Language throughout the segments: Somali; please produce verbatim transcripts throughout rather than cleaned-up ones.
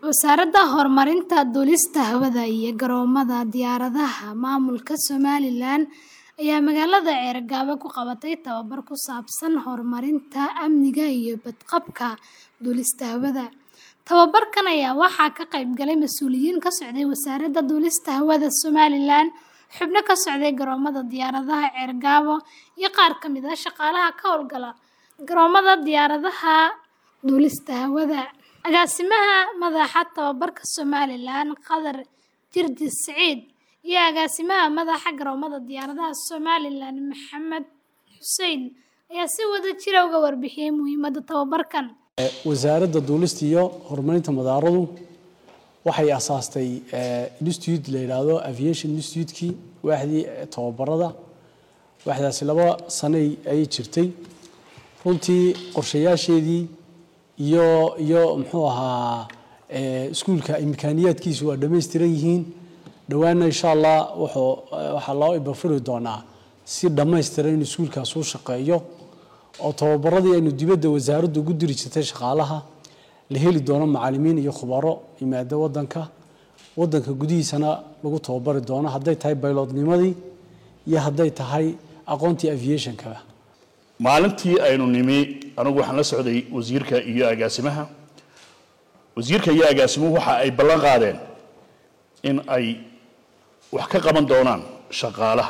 Wasaaradda Horumarinta Duulista Hawada iyo Garoomada Diyaaradaha Maamulka Somaliland ayaa magaalada Ceergabo ku qabatay tababar ku saabsan horumarinta amniga iyo badqabka duulista hawada. Tababarkan ayaa waxaa ka qayb galay mas'uuliyiin ka socday Wasaaradda Duulista Hawada Somaliland, xubno ka socday Garoomada Diyaaradaha Ceergabo, iyo qaar ka mid ah shaqaalaha ka hawlgala Garoomada Diyaaradaha Duulista Hawada. Agaasimaha Madaxa Tababarka Somaliland Qadar Jirdi Saciid iyo Agaasimaha Madaxa Garoomada Diyaaradaha Somaliland Maxamed Xuseen ayaa si wada jir ah uga warbixiyay muhiimadda tababarkan. Wasaaradda Duulista iyo Horumarinta Madaaradu waxay aasaastay institute la yiraahdo Aviation Institute-kii waaxdii tababarada waaxdaasi laba sano ay jirtay. runtii qorshayaasheedii iyo iyo muxuu ahaa ee iskuulka imkaaniyaadkiisu waa dhameystiran yihiin dhawaana insha Allah wuxuu waxa loo ibafuri doonaa si dhameystiran iskuulkaas uu shaqeeyo oo tababaradii aynu dibadda wasaaraddu ugu diri jirtay shaqaalaha la heli doono macallimiin iyo khubaro imaada wadanka wadanka gudihiisana lagu tababari doono haday tahay pilotnimadii iyo haday tahay aqoontii aviation-ka. maalintii aynu nimi anigu waxaan la socday wasiirka iyo agaasimaha wasiirka iyo agaasimuhu waxa ay ballan qaadeen in ay wax ka qaban doonaan shaqaalaha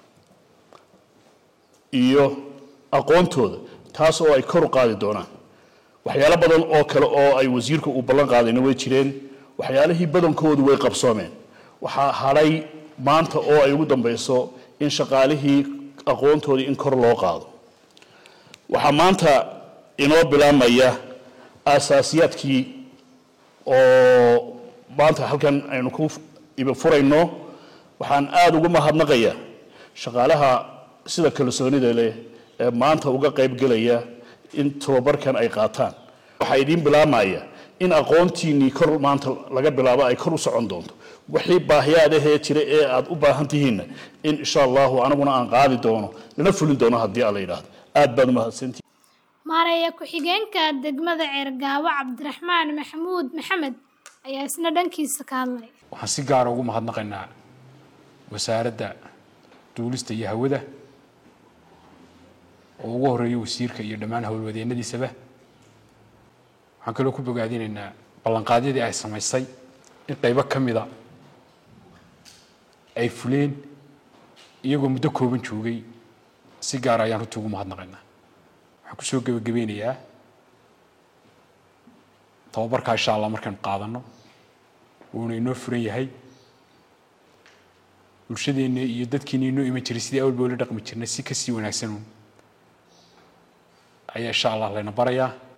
iyo aqoontooda taas oo ay kor u qaadi doonaan waxyaalo badan oo kale oo ay wasiirku u ballan qaadeen way jireen waxyaalihii badankoodu way qabsoomeen waxa haray maanta oo ay ugu dambayso in shaqaalihii aqoontoodii in kor loo qaado waxa maanta inoo bilaamaya asaasiyaadkii oo maanta halkan aynu ku iba furayno waxaan aad ugu mahadnaqayaa shaqaalaha sida kalsoonida leh ee maanta uga qayb galaya in tababarkan ay qaataan waxa idin bilaamaya in aqoontiini kor maanta laga bilaabo ay kor u socon doonto wixii baahiyaad ah ee jira ee aad u baahan tihiin in insha Allah anaguna aan qaadi doono lana fulin doono hadii alla yiraahdo aad baad mahadsantii. Maaraya ku-xigeenka degmada Ceergabo Cabdiraxmaan Maxamuud Maxamed ayaa isna dhankiisa ka hadlay. waxaan si gaar ah ugu mahadnaqaynaa wasaaradda duulista iyo hawada oo ugu horeeyay wasiirka iyo dhammaan hawlwadeennadiisaba waxaan kaloo ku bogaadinaynaa ballanqaadyadii ay samaysay in qaybo ka mid ah ay fuleen iyagoo muddo kooban joogay si gaar ah ayaan runtii ugu mahadnaqaynaa waxaan ku soo gabagabeynayaa tababarka insha Allah markaan qaadano wuuna inoo furan yahay bulshadeena iyo dadkeena inoo ima jiray sidii awal baa la dhaqmi jirnay si ka sii wanaagsan ayaa insha Allah leena barayaa